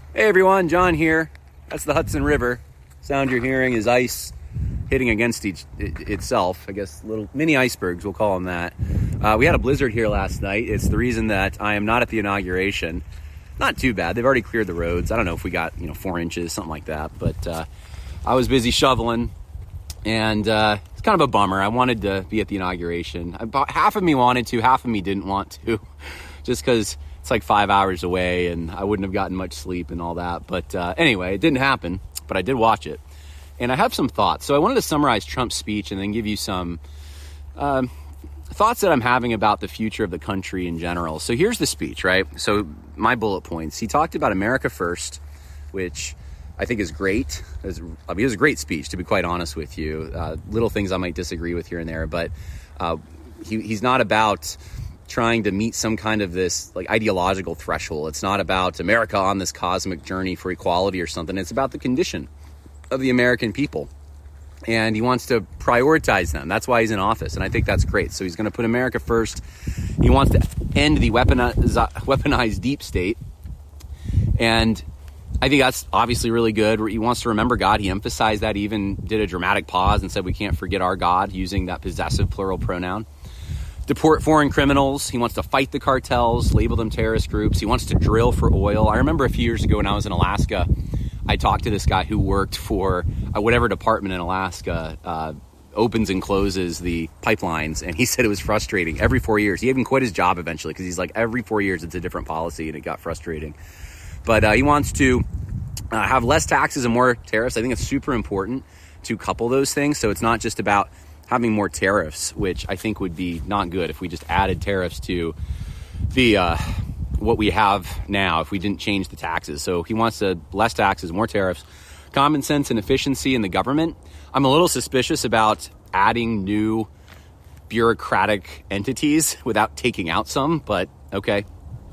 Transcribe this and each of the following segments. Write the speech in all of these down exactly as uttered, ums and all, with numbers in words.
Hey everyone, John here. That's the Hudson River. Sound you're hearing is ice hitting against each it, itself. I guess little mini icebergs, we'll call them that. Uh, we had a blizzard here last night. It's the reason that I am not at the inauguration. Not too bad. They've already cleared the roads. I don't know if we got, you know, four inches, something like that. But uh, I was busy shoveling, and uh, it's kind of a bummer. I wanted to be at the inauguration. About half of me wanted to, half of me didn't want to, just because it's like five hours away, and I wouldn't have gotten much sleep and all that. But uh, anyway, it didn't happen, but I did watch it. And I have some thoughts. So I wanted to summarize Trump's speech and then give you some um, thoughts that I'm having about the future of the country in general. So here's the speech, right? So my bullet points. He talked about America first, which I think is great. I mean, it was a great speech, to be quite honest with you. Uh, little things I might disagree with here and there, but uh, he, he's not about trying to meet some kind of this like ideological threshold. It's not about America on this cosmic journey for equality or something. It's about the condition of the American people. And he wants to prioritize them. That's why he's in office. And I think that's great. So he's going to put America first. He wants to end the weaponized, weaponized deep state. And I think that's obviously really good. He wants to remember God. He emphasized that, even did a dramatic pause and said we can't forget our God, using that possessive plural pronoun. Deport foreign criminals. He wants to fight the cartels, label them terrorist groups. He wants to drill for oil. I remember a few years ago when I was in Alaska, I talked to this guy who worked for uh, whatever department in Alaska uh, opens and closes the pipelines. And he said it was frustrating every four years. He even quit his job eventually because he's like, every four years it's a different policy, and it got frustrating. But uh, he wants to uh, have less taxes and more tariffs. I think it's super important to couple those things. So it's not just about having more tariffs, which I think would be not good if we just added tariffs to the uh, what we have now, if we didn't change the taxes. So he wants to less taxes, more tariffs, common sense and efficiency in the government. I'm a little suspicious about adding new bureaucratic entities without taking out some, but okay.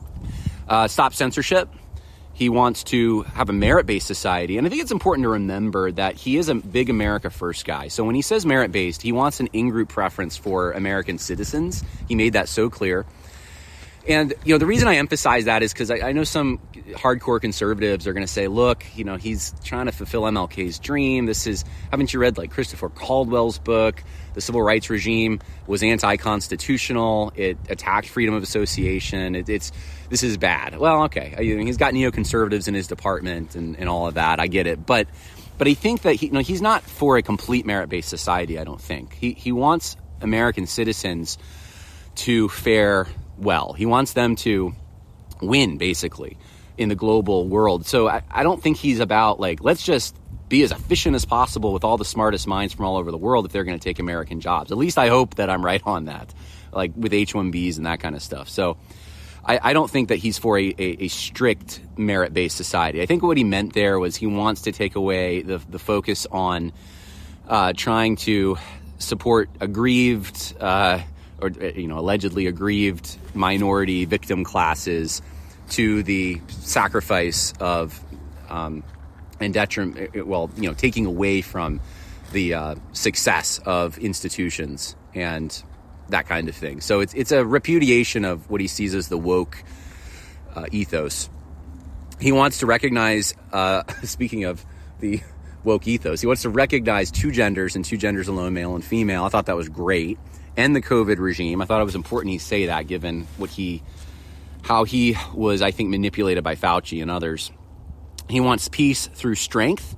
Uh, stop censorship. He wants to have a merit-based society. And I think it's important to remember that he is a big America First guy. So when he says merit-based, he wants an in-group preference for American citizens. He made that so clear. And, you know, the reason I emphasize that is because I, I know some hardcore conservatives are going to say, look, you know, he's trying to fulfill M L K's dream. This is, haven't you read like Christopher Caldwell's book? The civil rights regime was anti-constitutional. It attacked freedom of association. It, it's, this is bad. Well, okay. I mean, he's got neoconservatives in his department and, and all of that. I get it. But, but I think that he, you know, he's not for a complete merit-based society. I don't think he, he wants American citizens to fare well. He wants them to win, basically, in the global world. So I, I don't think he's about, like, let's just be as efficient as possible with all the smartest minds from all over the world if they're going to take American jobs. At least I hope that I'm right on that, like with H one Bs and that kind of stuff. So I, I don't think that he's for a, a, a strict merit-based society. I think what he meant there was he wants to take away the, the focus on uh, trying to support aggrieved uh or, you know, allegedly aggrieved minority victim classes to the sacrifice of um, and detriment, well, you know, taking away from the uh, success of institutions and that kind of thing. So it's it's a repudiation of what he sees as the woke uh, ethos. He wants to recognize, uh, speaking of the woke ethos, he wants to recognize two genders and two genders alone, male and female. I thought that was great. And the COVID regime. I thought it was important he say that, given what he, how he was, I think, manipulated by Fauci and others. He wants peace through strength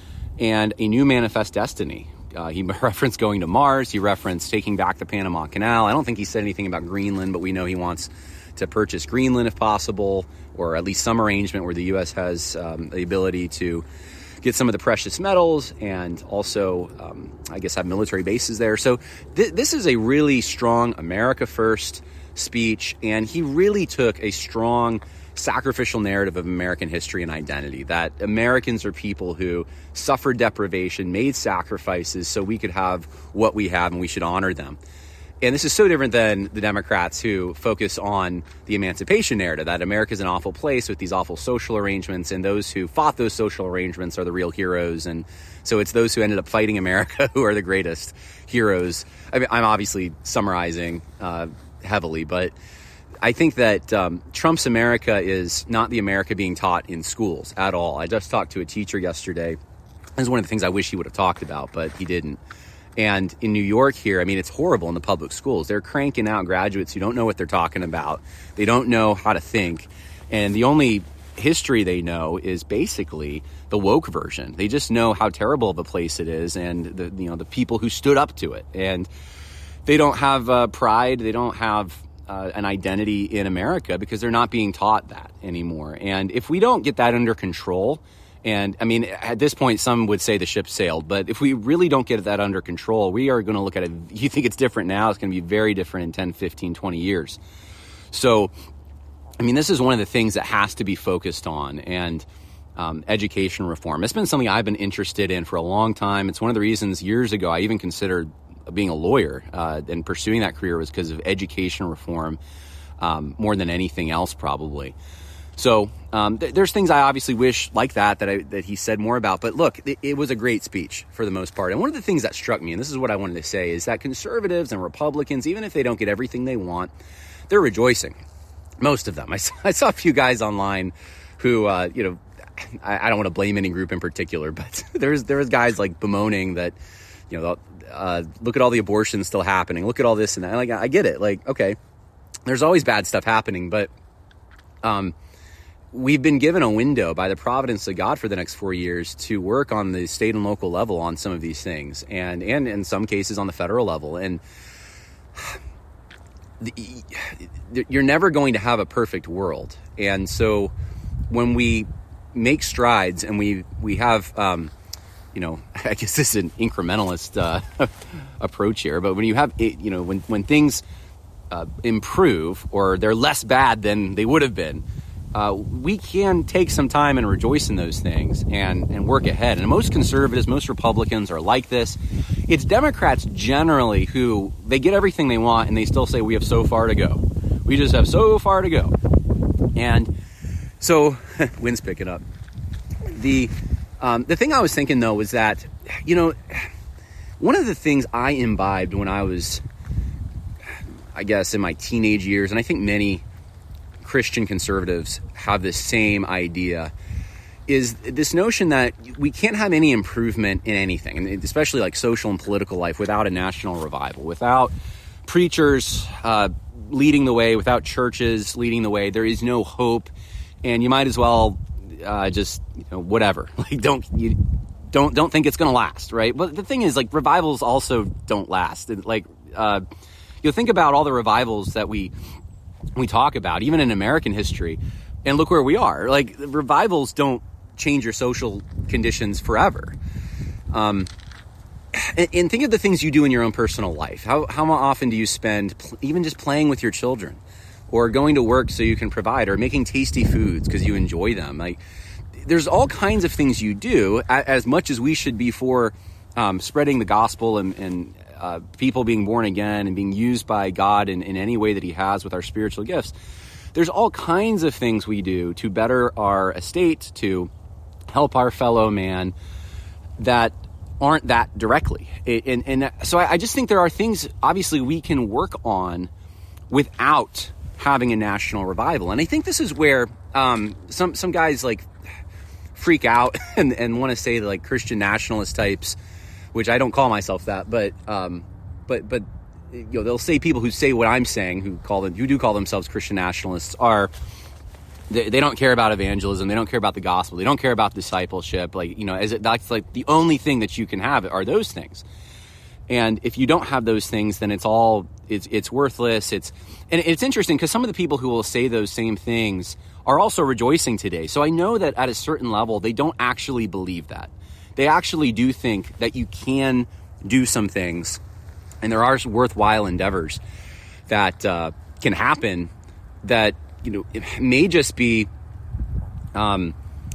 and a new manifest destiny. Uh, he referenced going to Mars. He referenced taking back the Panama Canal. I don't think he said anything about Greenland, but we know he wants to purchase Greenland if possible, or at least some arrangement where the U S has um, the ability to get some of the precious metals and also, um, I guess, have military bases there. So th- this is a really strong America First speech, and he really took a strong sacrificial narrative of American history and identity, that Americans are people who suffered deprivation, made sacrifices so we could have what we have, and we should honor them. And this is so different than the Democrats who focus on the emancipation narrative, that America's an awful place with these awful social arrangements, and those who fought those social arrangements are the real heroes. And so it's those who ended up fighting America who are the greatest heroes. I mean, I'm obviously summarizing uh, heavily, but I think that um, Trump's America is not the America being taught in schools at all. I just talked to a teacher yesterday. This is one of the things I wish he would have talked about, but he didn't. And in New York here, I mean, it's horrible in the public schools. They're cranking out graduates who don't know what they're talking about. They don't know how to think. And the only history they know is basically the woke version. They just know how terrible of a place it is and the, you know, the people who stood up to it. And they don't have uh, pride. They don't have uh, an identity in America because they're not being taught that anymore. And if we don't get that under control, and I mean, at this point, some would say the ship sailed, but if we really don't get that under control, we are going to look at it. You think it's different now, it's going to be very different in ten, fifteen, twenty years. So, I mean, this is one of the things that has to be focused on, and um, education reform. It's been something I've been interested in for a long time. It's one of the reasons years ago I even considered being a lawyer uh, and pursuing that career was because of education reform um, more than anything else, probably. So um, th- there's things I obviously wish like that that I, that he said more about. But look, it, it was a great speech for the most part. And one of the things that struck me, and this is what I wanted to say, is that conservatives and Republicans, even if they don't get everything they want, they're rejoicing. Most of them. I saw, I saw a few guys online who, uh, you know, I, I don't want to blame any group in particular, but there's there was guys like bemoaning that, you know, uh, look at all the abortions still happening. Look at all this and that. Like, I get it. Like, okay, there's always bad stuff happening, but um. we've been given a window by the providence of God for the next four years to work on the state and local level on some of these things, and and in some cases on the federal level. And the, you're never going to have a perfect world. And so when we make strides and we we have, um, you know, I guess this is an incrementalist uh, approach here, but when you have, you know, when when things uh, improve or they're less bad than they would have been, Uh, we can take some time and rejoice in those things and, and work ahead. And most conservatives, most Republicans are like this. It's Democrats generally who, they get everything they want and they still say we have so far to go. We just have so far to go. And so, wind's picking up. The, um, the thing I was thinking though was that, you know, one of the things I imbibed when I was, I guess, in my teenage years, and I think many Christian conservatives have the same idea, is this notion that we can't have any improvement in anything, and especially like social and political life, without a national revival, without preachers uh, leading the way, without churches leading the way. There is no hope, and you might as well uh, just, you know, whatever. Like, don't you don't don't think it's going to last, right? But the thing is, like, revivals also don't last. Like, uh, you know, think about all the revivals that we. we talk about, even in American history, and look where we are. Like, revivals don't change your social conditions forever. Um, and, and think of the things you do in your own personal life. How how often do you spend pl- even just playing with your children, or going to work so you can provide, or making tasty foods because you enjoy them? Like, there's all kinds of things you do, as much as we should be for um, spreading the gospel and, and Uh, people being born again and being used by God in, in any way that he has with our spiritual gifts. There's all kinds of things we do to better our estate, to help our fellow man, that aren't that directly. It, and, and so I, I just think there are things, obviously, we can work on without having a national revival. And I think this is where um, some, some guys like freak out and, and want to say that, like, Christian nationalist types, which I don't call myself that, but um, but but you know, they'll say people who say what I'm saying, who call them, who do call themselves Christian nationalists, are they, they don't care about evangelism, they don't care about the gospel, they don't care about discipleship. Like, you know, as it, that's like the only thing that you can have are those things. And if you don't have those things, then it's all it's it's worthless. It's and it's interesting because some of the people who will say those same things are also rejoicing today. So I know that at a certain level, they don't actually believe that. They actually do think that you can do some things, and there are worthwhile endeavors that uh, can happen that, you know, it may just be um,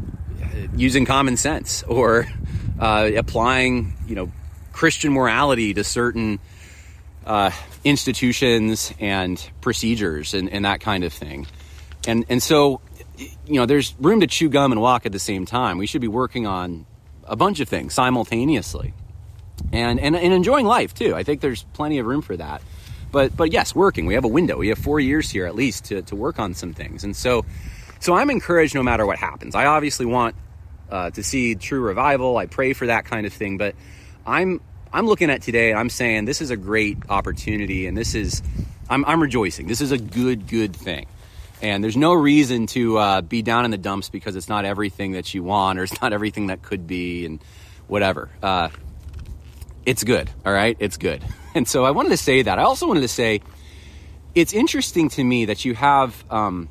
using common sense or uh, applying, you know, Christian morality to certain uh, institutions and procedures and, and that kind of thing. And and so, you know, there's room to chew gum and walk at the same time. We should be working on a bunch of things simultaneously, and, and and enjoying life too. I think there's plenty of room for that. but but yes, working. We have a window. We have four years here at least to to work on some things, and so so I'm encouraged no matter what happens. I obviously want uh, to see true revival. I pray for that kind of thing, but I'm I'm looking at today and I'm saying this is a great opportunity, and this is I'm I'm rejoicing. This is a good good thing. And there's no reason to uh, be down in the dumps because it's not everything that you want, or it's not everything that could be, and whatever. Uh, it's good, all right? It's good. And so I wanted to say that. I also wanted to say it's interesting to me that you have um,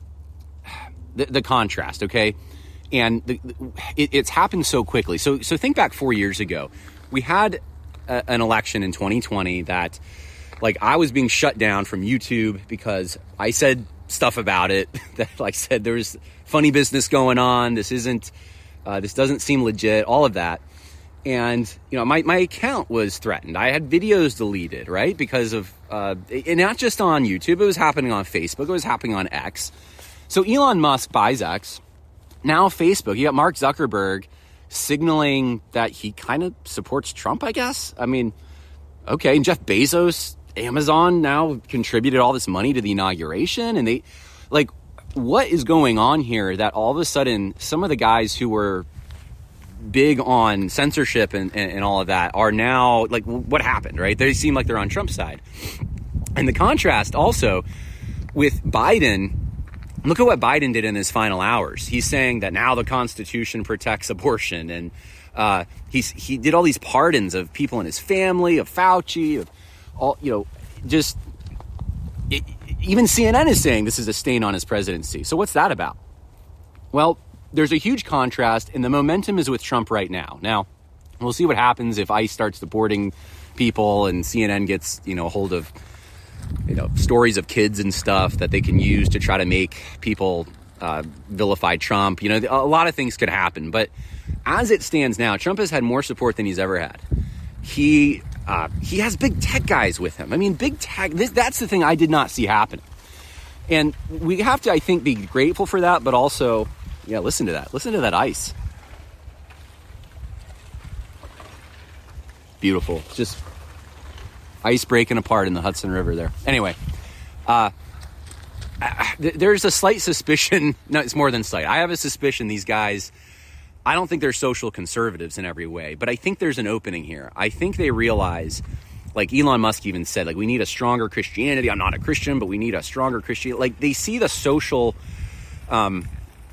the, the contrast, okay? And the, it, it's happened so quickly. So, so think back four years ago. We had a, an election in twenty twenty that, like, I was being shut down from YouTube because I said stuff about it that, like, said there's funny business going on. This isn't, uh, this doesn't seem legit, all of that. And, you know, my, my account was threatened. I had videos deleted, right? Because of, uh, and not just on YouTube, it was happening on Facebook. It was happening on X. So Elon Musk buys X. Now Facebook, you got Mark Zuckerberg signaling that he kind of supports Trump, I guess. I mean, okay. And Jeff Bezos, Amazon now contributed all this money to the inauguration, and they, like, what is going on here that all of a sudden some of the guys who were big on censorship and, and, and all of that are now, like, what happened, right? They seem like they're on Trump's side. And the contrast also with Biden, look at what Biden did in his final hours. He's saying that now the Constitution protects abortion, and uh, he's, he did all these pardons of people in his family, of Fauci, of all, you know, just it, even C N N is saying this is a stain on his presidency. So what's that about? Well, there's a huge contrast, and the momentum is with Trump right now. Now, we'll see what happens if ICE starts deporting people and C N N gets, you know, a hold of, you know, stories of kids and stuff that they can use to try to make people uh, vilify Trump. You know, a lot of things could happen. But as it stands now, Trump has had more support than he's ever had. He uh, he has big tech guys with him. I mean, big tech, this, that's the thing I did not see happening. And we have to, I think, be grateful for that, but also, yeah, listen to that. Listen to that ice. Beautiful. Just ice breaking apart in the Hudson River there. Anyway, uh, th- there's a slight suspicion. No, it's more than slight. I have a suspicion these guys, I don't think they're social conservatives in every way, but I think there's an opening here. I think they realize, like Elon Musk even said, like, we need a stronger Christianity. I'm not a Christian, but we need a stronger Christianity. Like, they see the social, um,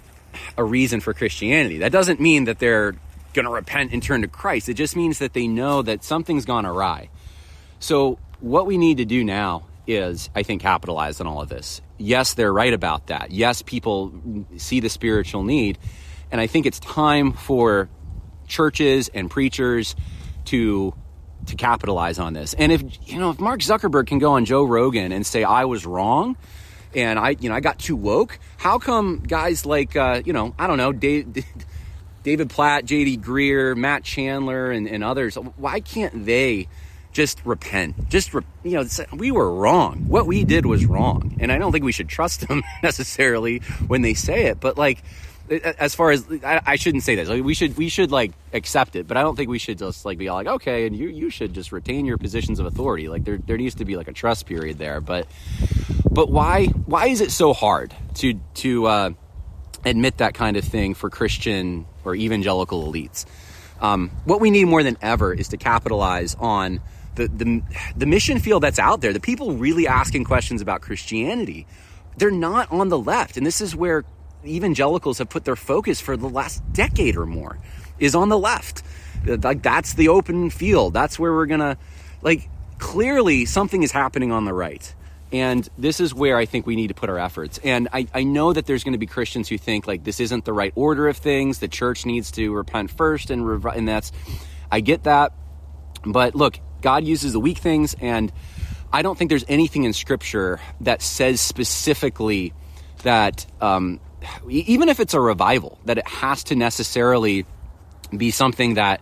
a reason for Christianity. That doesn't mean that they're going to repent and turn to Christ. It just means that they know that something's gone awry. So what we need to do now is, I think, capitalize on all of this. Yes, they're right about that. Yes, people see the spiritual need. And I think it's time for churches and preachers to to capitalize on this. And if, you know, if Mark Zuckerberg can go on Joe Rogan and say, I was wrong, and I, you know, I got too woke, how come guys like, uh, you know, I don't know, Dave, David Platt, J D Greer, Matt Chandler, and, and others, why can't they just repent? Just, re- you know, say, we were wrong. What we did was wrong. And I don't think we should trust them necessarily when they say it, but, like, as far as, I, I shouldn't say this, like, we should we should like accept it, but I don't think we should just like be all like, okay, and you you should just retain your positions of authority. Like, there there needs to be like a trust period there. But but why why is it so hard to to uh, admit that kind of thing for Christian or evangelical elites? Um, what we need more than ever is to capitalize on the the the mission field that's out there. The people really asking questions about Christianity, they're not on the left, and this is where evangelicals have put their focus for the last decade or more, is on the left. Like, that's the open field. That's where we're gonna, like, clearly something is happening on the right. And this is where I think we need to put our efforts. And I, I know that there's going to be Christians who think, like, this isn't the right order of things. The church needs to repent first, and rev- and that's, I get that. But look, God uses the weak things, and I don't think there's anything in Scripture that says specifically that, um, even if it's a revival, that it has to necessarily be something that,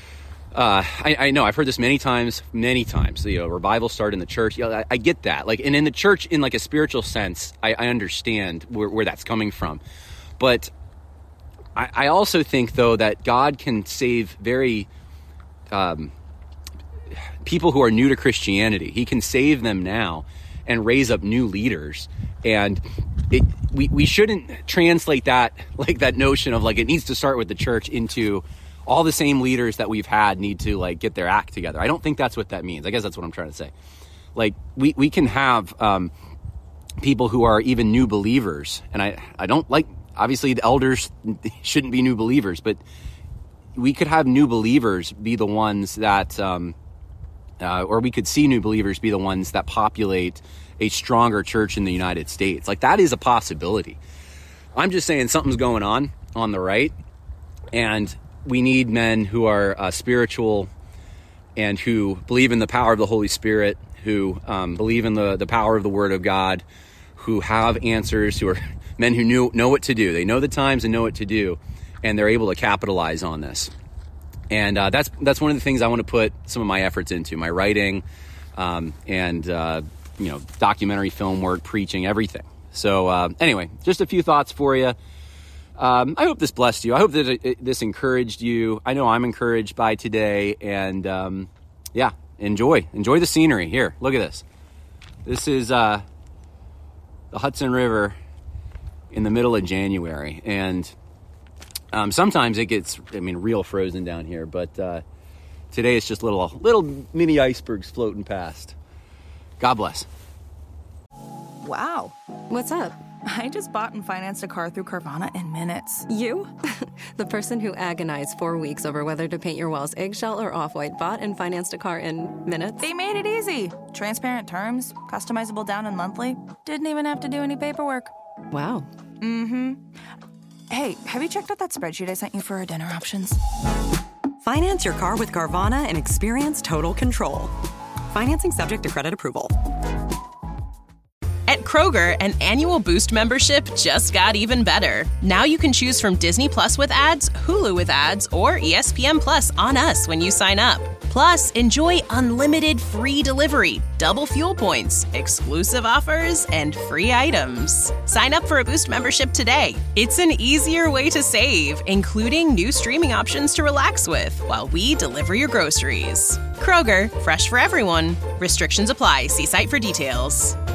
uh, I, I know I've heard this many times, many times, you know, revival start in the church. You know, I, I get that. Like, and in the church, in like a spiritual sense, I, I understand where, where that's coming from. But I, I also think, though, that God can save very, um, people who are new to Christianity. He can save them now and raise up new leaders. And it, we, we shouldn't translate that, like that notion of like it needs to start with the church into all the same leaders that we've had need to like get their act together. I don't think that's what that means. I guess that's what I'm trying to say. Like we, we can have um, people who are even new believers. And I, I don't like, obviously the elders shouldn't be new believers, but we could have new believers be the ones that, um, uh, or we could see new believers be the ones that populate a stronger church in the United States. Like that is a possibility. I'm just saying something's going on on the right, and we need men who are uh, spiritual and who believe in the power of the Holy Spirit, who um, believe in the, the power of the Word of God, who have answers, who are men who knew, know what to do. They know the times and know what to do, and they're able to capitalize on this. And uh, that's that's one of the things I want to put some of my efforts into, my writing um, and, uh, you know, documentary film work, preaching, everything. So uh, anyway, just a few thoughts for you. Um, I hope this blessed you. I hope that it, it, this encouraged you. I know I'm encouraged by today. And um, yeah, enjoy. Enjoy the scenery. Here, look at this. This is uh, the Hudson River in the middle of January. And um, sometimes it gets, I mean, real frozen down here. But uh, today it's just little, little mini icebergs floating past. God bless. Wow. What's up? I just bought and financed a car through Carvana in minutes. You? The person who agonized four weeks over whether to paint your walls eggshell or off-white bought and financed a car in minutes? They made it easy. Transparent terms, customizable down and monthly. Didn't even have to do any paperwork. Wow. Mm-hmm. Hey, have you checked out that spreadsheet I sent you for our dinner options? Finance your car with Carvana and experience total control. Financing subject to credit approval. At Kroger, an annual Boost membership just got even better. Now you can choose from Disney Plus with ads, Hulu with ads, or E S P N Plus on us when you sign up. Plus, enjoy unlimited free delivery, double fuel points, exclusive offers, and free items. Sign up for a Boost membership today. It's an easier way to save, including new streaming options to relax with while we deliver your groceries. Kroger, fresh for everyone. Restrictions apply. See site for details.